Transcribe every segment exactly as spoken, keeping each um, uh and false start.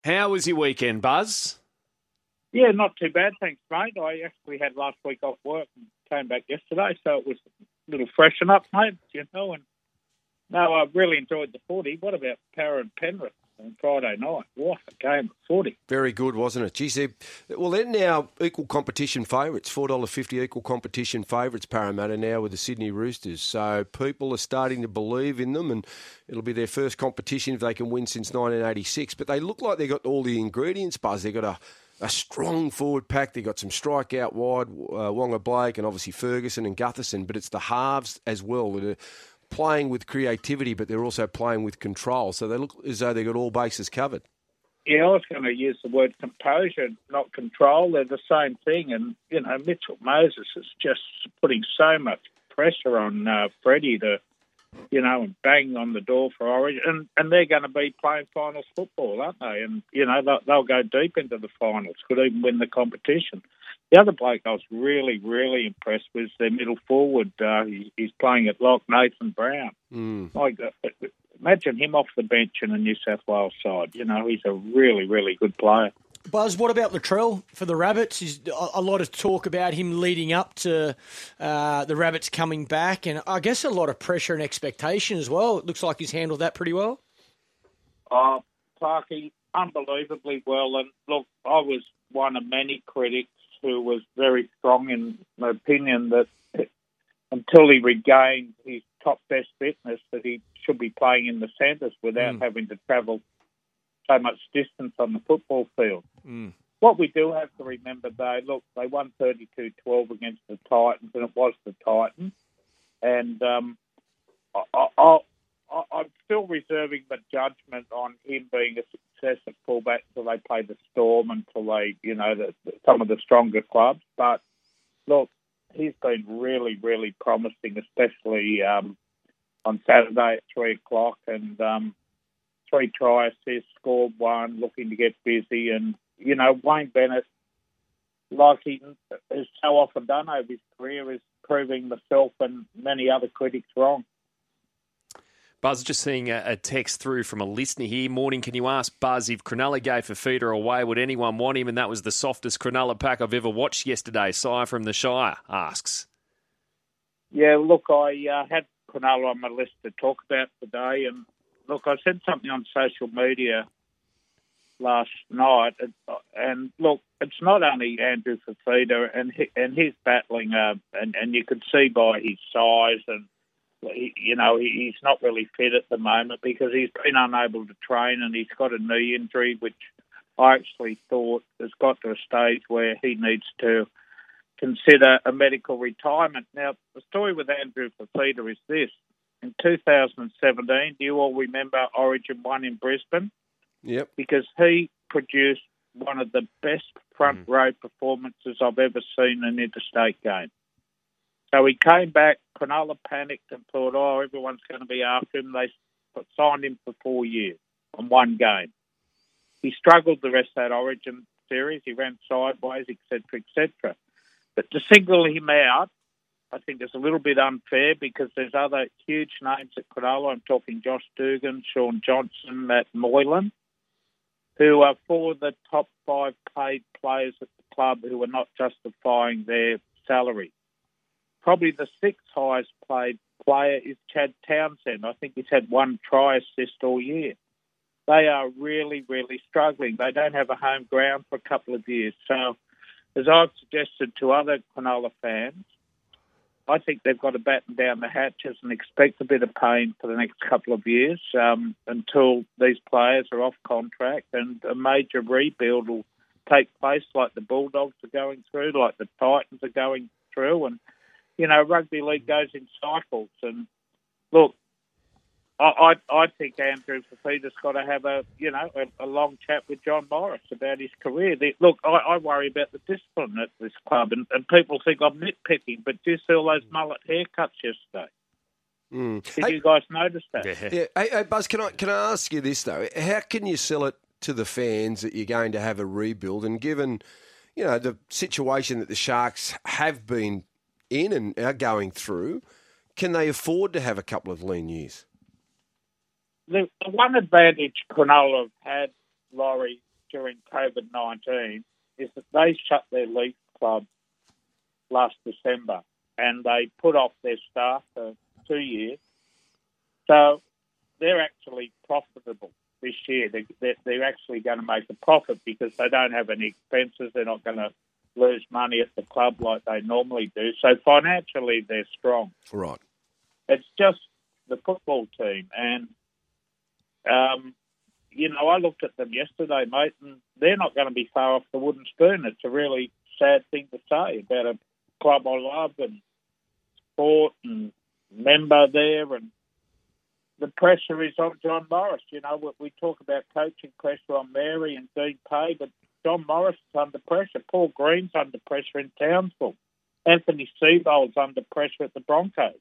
How was your weekend, Buzz? Yeah, not too bad, thanks, mate. I actually had last week off work and came back yesterday, so it was a little freshen up, mate, you know. And no, I really enjoyed the footy. What about Para and Penrith on Friday night? What a game of footy. Very good, wasn't it? Geez, they're, well, they're now equal competition favourites, four dollars fifty equal competition favourites, Parramatta now with the Sydney Roosters. So people are starting to believe in them, and it'll be their first competition if they can win since nineteen eighty-six. But they look like they've got all the ingredients, Buzz. They've got a A strong forward pack. They've got some strike out wide, uh, Wonga Blake and obviously Ferguson and Gutherson, but it's the halves as well that are playing with creativity, but they're also playing with control. So they look as though they've got all bases covered. Yeah, I was going to use the word composure, not control. They're the same thing. And, you know, Mitchell Moses is just putting so much pressure on uh, Freddie to, you know, and bang on the door for Origin. And, and they're going to be playing finals football, aren't they? And, you know, they'll, they'll go deep into the finals, could even win the competition. The other bloke I was really, really impressed with their middle forward. Uh, he, he's playing at lock, Nathan Brown. Mm. Like, uh, imagine him off the bench in a New South Wales side. You know, he's a really, really good player. Buzz, what about Latrell for the Rabbits? There's a lot of talk about him leading up to uh, the Rabbits coming back, and I guess a lot of pressure and expectation as well. It looks like he's handled that pretty well. Oh, Clarkie, unbelievably well. And look, I was one of many critics who was very strong in my opinion that until he regained his top best fitness, that he should be playing in the centres without mm. having to travel so much distance on the football field. Mm. What we do have to remember, though, look, they won thirty-two twelve against the Titans, and it was the Titans. And um, I, I, I, I'm still reserving the judgment on him being a success at fullback until they play the Storm, until they, you know, the, the, some of the stronger clubs. But, look, he's been really, really promising, especially um, on Saturday at three o'clock. And um, three try assists, scored one, looking to get busy. And, you know, Wayne Bennett, like he has so often done over his career, is proving myself and many other critics wrong. Buzz, just seeing a, a text through from a listener here. Morning, can you ask Buzz if Cronulla gave Fifita away, would anyone want him? And that was the softest Cronulla pack I've ever watched yesterday. Sire from the Shire asks. Yeah, look, I uh, had Cronulla on my list to talk about today. And, look, I said something on social media last night. And, and look, it's not only Andrew Fifita, and, he, and he's battling, uh, and, and you can see by his size and, He, you know, he's not really fit at the moment because he's been unable to train and he's got a knee injury, which I actually thought has got to a stage where he needs to consider a medical retirement. Now, the story with Andrew Fifita is this. In two thousand seventeen, do you all remember Origin one in Brisbane? Yep. Because he produced one of the best front mm. row performances I've ever seen in an interstate game. So he came back, Cronulla panicked and thought, oh, everyone's going to be after him. They signed him for four years on one game. He struggled the rest of that Origin series. He ran sideways, et cetera, et cetera. But to single him out, I think is a little bit unfair because there's other huge names at Cronulla. I'm talking Josh Dugan, Sean Johnson, Matt Moylan, who are four of the top five paid players at the club who are not justifying their salary. Probably the sixth highest paid player is Chad Townsend. I think he's had one try assist all year. They are really, really struggling. They don't have a home ground for a couple of years. So, as I've suggested to other Cronulla fans, I think they've got to batten down the hatches and expect a bit of pain for the next couple of years um, until these players are off contract and a major rebuild will take place like the Bulldogs are going through, like the Titans are going through, and you know, rugby league goes in cycles. And look, I I, I think Andrew Fifita's got to have a, you know, a, a long chat with John Morris about his career. The, look, I, I worry about the discipline at this club, and, and people think I'm nitpicking, but do you see all those mullet haircuts yesterday? Mm. Did hey, you guys notice that? Yeah. yeah. Hey, hey, Buzz, can I can I ask you this though? How can you sell it to the fans that you're going to have a rebuild, and given, you know, the situation that the Sharks have been in and are going through, can they afford to have a couple of lean years? The, the one advantage Cronulla have had, Laurie, during COVID nineteen is that they shut their league club last December and they put off their staff for two years. So they're actually profitable this year. They're, they're actually going to make a profit because they don't have any expenses. They're not going to lose money at the club like they normally do. So financially, they're strong. Right. It's just the football team. And, um, you know, I looked at them yesterday, mate, and they're not going to be far off the wooden spoon. It's a really sad thing to say about a club I love and sport and member there. And the pressure is on John Morris. You know, we talk about coaching pressure on Mary and Dean Pay, but John Morris is under pressure. Paul Green's under pressure in Townsville. Anthony Seibold's under pressure at the Broncos.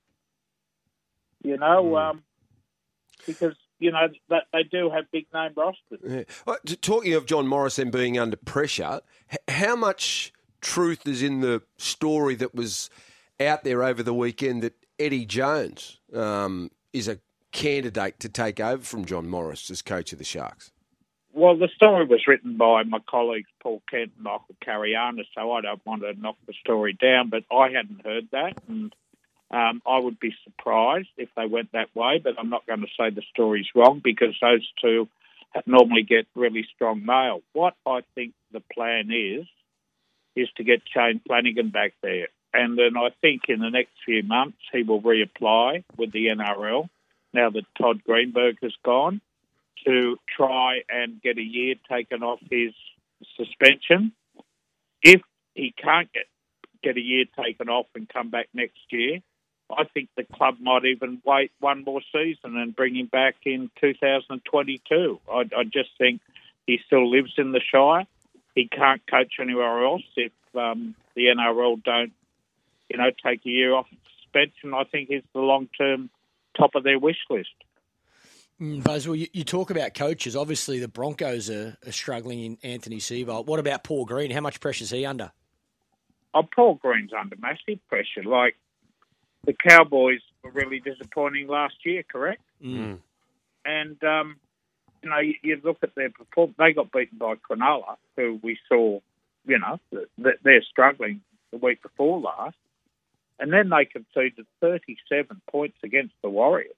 You know, mm. um, because, you know, that they do have big-name rosters. Yeah. Well, talking of John Morrison being under pressure, how much truth is in the story that was out there over the weekend that Eddie Jones um, is a candidate to take over from John Morris as coach of the Sharks? Well, the story was written by my colleagues Paul Kent and Michael Cariana, so I don't want to knock the story down, but I hadn't heard that, and um, I would be surprised if they went that way, but I'm not going to say the story's wrong because those two normally get really strong mail. What I think the plan is, is to get Shane Flanagan back there, and then I think in the next few months he will reapply with the N R L, now that Todd Greenberg has gone, to try and get a year taken off his suspension. If he can't get, get a year taken off and come back next year, I think the club might even wait one more season and bring him back in two thousand twenty-two. I, I just think he still lives in the Shire. He can't coach anywhere else if um, the N R L don't, you know, take a year off suspension. I think he's the long-term top of their wish list. Mm, Buzz, well, you, you talk about coaches. Obviously, the Broncos are, are struggling in Anthony Seibold. What about Paul Green? How much pressure is he under? Oh, Paul Green's under massive pressure. Like, the Cowboys were really disappointing last year, correct? Mm. And, um, you know, you, you look at their performance. They got beaten by Cronulla, who we saw, you know, that they're struggling the week before last. And then they conceded thirty-seven points against the Warriors.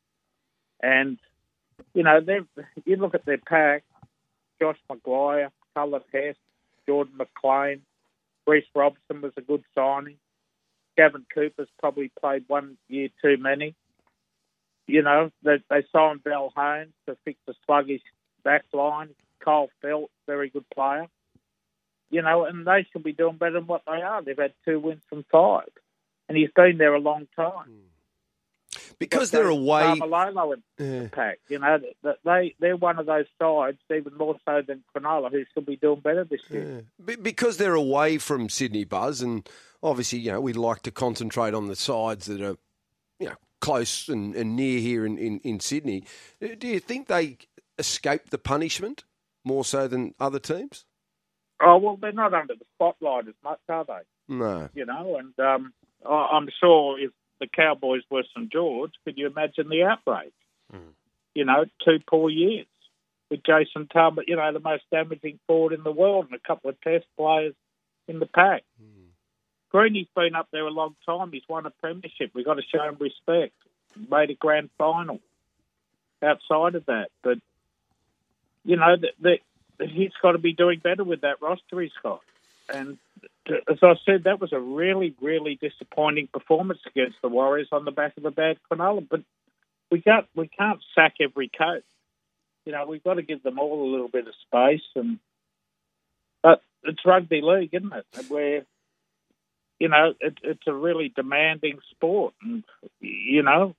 And, you know, you look at their pack, Josh Maguire, Cullen Hess, Jordan McLean, Reece Robson was a good signing. Gavin Cooper's probably played one year too many. You know, they, they signed Val Haynes to fix the sluggish back line. Kyle Felt, very good player. You know, and they should be doing better than what they are. They've had two wins from five. And he's been there a long time. Because they're away. Malolo in yeah. the pack, you know, they they're one of those sides, even more so than Cronulla, who should be doing better this year. Yeah. Because they're away from Sydney, Buzz, and obviously, you know, we'd like to concentrate on the sides that are, you know, close and, and near here in, in, in Sydney. Do you think they escape the punishment more so than other teams? Oh well, they're not under the spotlight as much, are they? No. You know, and um, I'm sure if the Cowboys were St George, could you imagine the outrage? Mm. You know, two poor years with Jason Talbot, you know, the most damaging forward in the world, and a couple of test players in the pack. Mm. Greeny's been up there a long time. He's won a premiership. We've got to show him respect. Made a grand final outside of that. But, you know, the, the, he's got to be doing better with that roster he's got. And as I said, that was a really, really disappointing performance against the Warriors on the back of a bad Cronulla. But we can't, we can't sack every coach. You know, we've got to give them all a little bit of space. And but it's rugby league, isn't it? Where, you know, it, it's a really demanding sport. And, you know,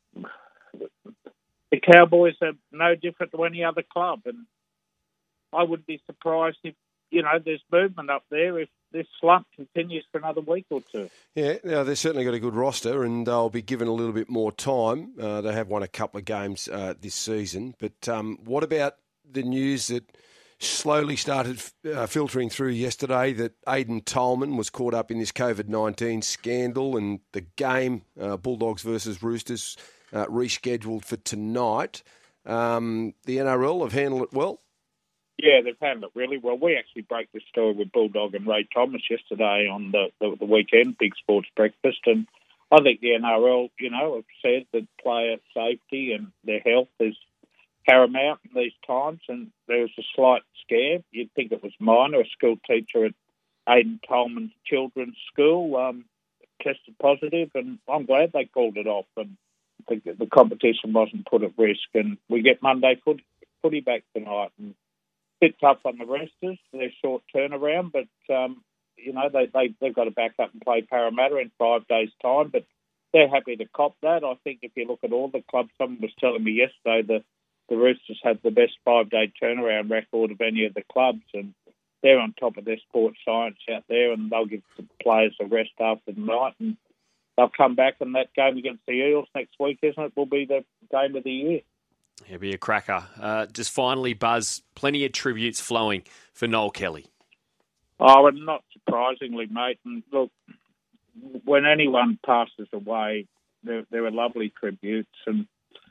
the Cowboys are no different to any other club. And I would be surprised if, you know, there's movement up there if this slump continues for another week or two. Yeah, now they've certainly got a good roster, and they'll be given a little bit more time. Uh, they have won a couple of games uh, this season. But um, what about the news that slowly started uh, filtering through yesterday that Aidan Tolman was caught up in this COVID nineteen scandal, and the game, uh, Bulldogs versus Roosters, uh, rescheduled for tonight? Um, the N R L have handled it well? Yeah, they've handled it really well. We actually broke this story with Bulldog and Ray Thomas yesterday on the, the, the weekend, Big Sports Breakfast, and I think the N R L, you know, have said that player safety and their health is paramount in these times, and there was a slight scare. You'd think it was minor. A school teacher at Aidan Tolman's children's school um, tested positive, and I'm glad they called it off, and the, the competition wasn't put at risk, and we get Monday foot, footy back tonight, and bit tough on the Roosters, their short turnaround, but, um, you know, they, they, they've got to back up and play Parramatta in five days' time, but they're happy to cop that. I think if you look at all the clubs, someone was telling me yesterday that the Roosters have the best five-day turnaround record of any of the clubs, and they're on top of their sports science out there, and they'll give the players a rest after the night, and they'll come back, and that game against the Eels next week, isn't it, will be the game of the year. It'll be a cracker. Uh, just finally, Buzz, plenty of tributes flowing for Noel Kelly. Oh, and not surprisingly, mate. And look, when anyone passes away, there, there are lovely tributes. And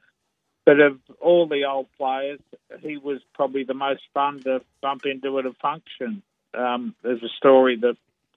but of all the old players, he was probably the most fun to bump into at a function. Um, there's a story that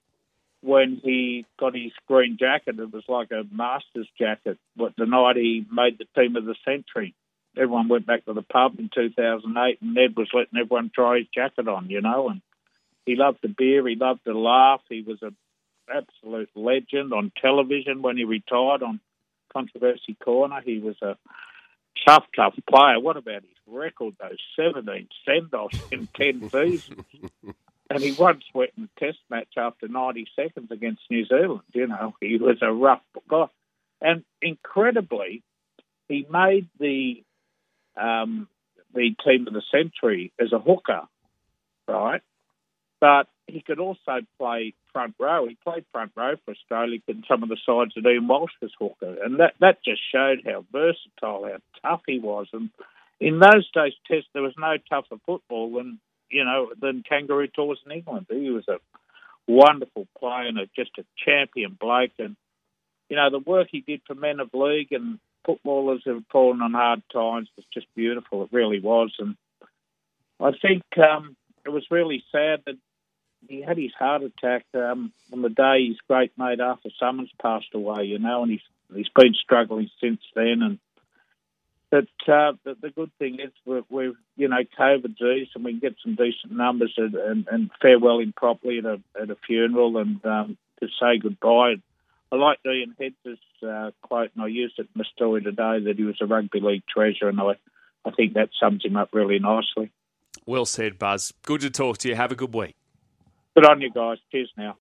when he got his green jacket, it was like a master's jacket. But the night he made the team of the century, everyone went back to the pub in two thousand eight, and Ned was letting everyone try his jacket on, you know. And he loved the beer, he loved to laugh. He was an absolute legend on television when he retired on Controversy Corner. He was a tough, tough player. What about his record, those seventeen send-offs in ten seasons? And he once went in a test match after ninety seconds against New Zealand, you know. He was a rough guy. And incredibly, he made the Um, the team of the century as a hooker, right? But he could also play front row. He played front row for Australia in some of the sides that Ian Walsh was hooker. And that, that just showed how versatile, how tough he was. And in those days, Test, there was no tougher football than, you know, than Kangaroo Tours in England. He was a wonderful player and a, just a champion bloke. And, you know, the work he did for Men of League and footballers who have fallen on hard times was just beautiful. It really was. And I think um, it was really sad that he had his heart attack um, on the day his great mate Arthur Summons passed away, you know, and he's he's been struggling since then. And but uh, the, the good thing is we're, we're, you know, COVID's eased and we can get some decent numbers and, and, and farewell him properly at a, at a funeral and um, to say goodbye. I like Ian Heads' uh, quote, and I used it in the story today, that he was a rugby league treasure, and I, I think that sums him up really nicely. Well said, Buzz. Good to talk to you. Have a good week. Good on you guys. Cheers now.